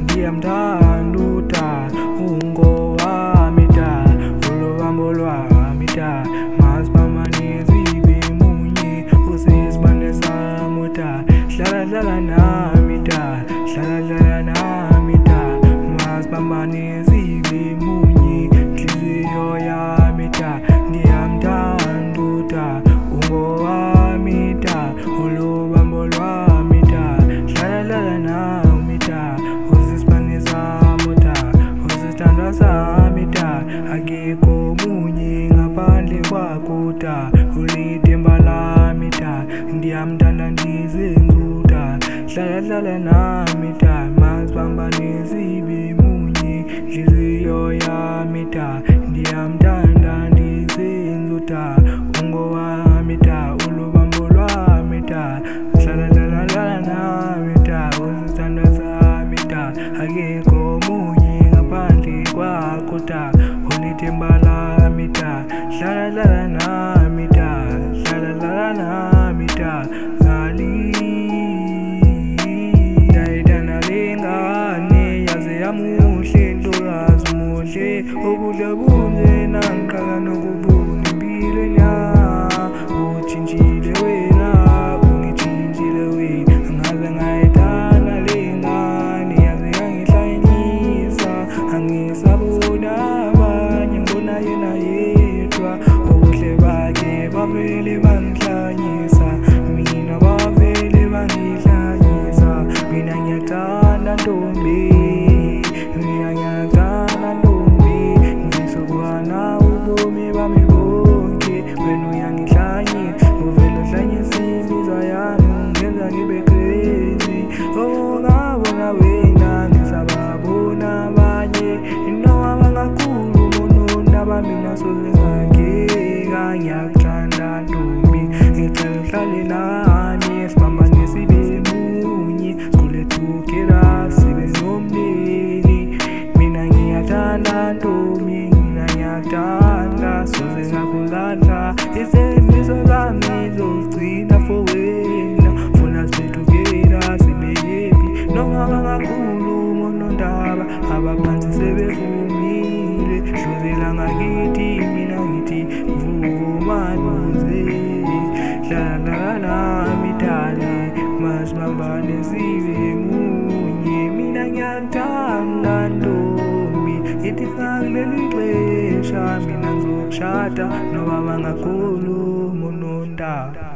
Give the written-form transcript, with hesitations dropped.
ndiyamthanda uta ungowami ta ulobambo lwami ta masibambane sibe munye usisibane sami ta hlala nami ta hlala nami ta masibambane sibe munye inhliziyo yami ta ndiyamthanda uta ungowami ta ulobambo lwami ta hlala nami ta usisibane sami ta usithandwa sami ta akekho munye ngaphandle kwakho ta ulithemba lami ta ndiyamthanda ndizenzuta hlala nami ta masibambane sibe munye inhliziyo yami ta ndiyamthanda ndizenzuta ungowami ta ulobambo lwami ta hlala nami ta usithandwa sami ta akekho munye ngaphandle kwakho ta ulithemba lami ta hlala nami ta hlala nami ta ndayithanda le ngane yaze yamuhle ntokazi muhle ubuhle bunje nangiqala nokubona empilweni yami utshintshile wena ungitshintshile wena angaze ngayithanda le ngane yaze yangihlanyisa angisabona abanye ngibona yena yedwa ubuhle bakhe bavele bangihlanyisa mina bavele bangihlanyisa mina ngiyathanda ntombi mina ngiyathanda ntombi ngisukuba nawe ubomi bami bonke wena uyangihlanyisa uvele uhlanyisa imizwa yami ungenza ngibe crazy ngabona wena ngisababona abanye noma bangakhulu umononda bami nasoze ngangeka ngiyakuthanda ntombi ngicela uhlale nami sibambane sibe munye sikhule together sibe nomndeni mina ngiyathanda ntombi mina ngiyakuthanda soze ngakulahla isemiso lami ngizogcina for wena funa sibe together sibe happy noma bangakhulu umonondaba abaphansi sebevumile hlozela ngakithi mina ngithi vumanuze hlala nami tali masibambane sibe munye mina ngiyakuthanda ntombi ithi kuleli xesha mina ngizokushada noba bangakhulu umonondaba.